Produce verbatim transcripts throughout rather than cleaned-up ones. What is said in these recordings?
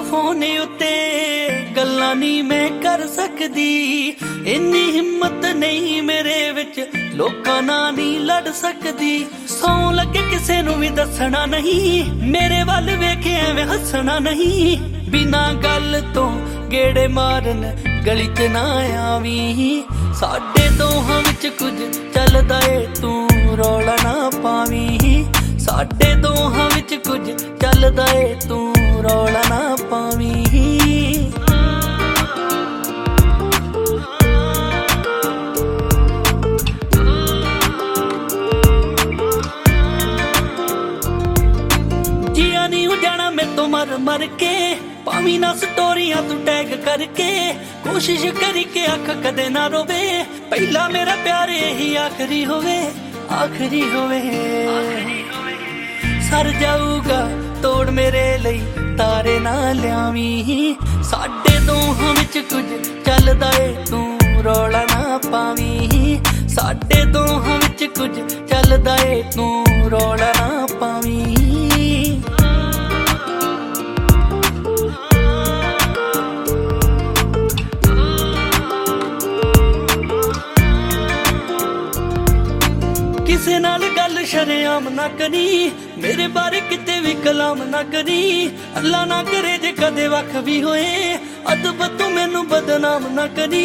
Phone उत्ते गल्लां नहीं मैं कर सकदी, इन्नी हिम्मत नहीं मेरे विच लोकां नाल नहीं लड़ सकदी। सौ लगे किसे नूं भी दसना नहीं, मेरे वल वेखे एवें हसना नहीं। बिना गल तो गेड़े मारन गली च ना आवी, साडे दोहां विच कुछ चलदा ए तू रौला ना पावी। साडे दोहां विच कुछ चलदा ए तू रौला ना पावी। जिया नहीं हो जाना मैं तो मर मर के, पावी ना स्टोरियां तू टैग करके। कोशिश करी के अख कदे ना रोवे, पहला मेरा प्यार यही आखिरी होवे, आखिरी होवे। सर जाऊगा तोड़ मेरे लई तारे ना लियावी, साडे दोहां विच कुछ चलदा ए तू रौला ना पावी। साडे दोहां विच कुछ चलदा ए तू रौला ना पावी। किसे नाल गल शरेआम ना करी, मेरे बारे किते भी कलाम ना करी। अल्लाह ना करे जे कदे वख भी होए, अदब तू मैनू बदनाम ना करी।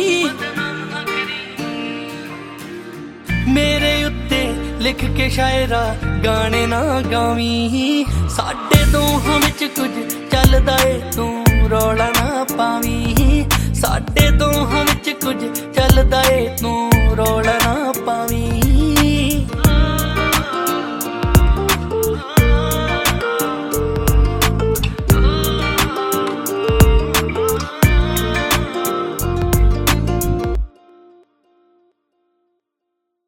मेरे उत्ते लिख के शायरा गाने ना गावी, साडे दोहां विच कुछ चलदा ए तू रौला ना पावी।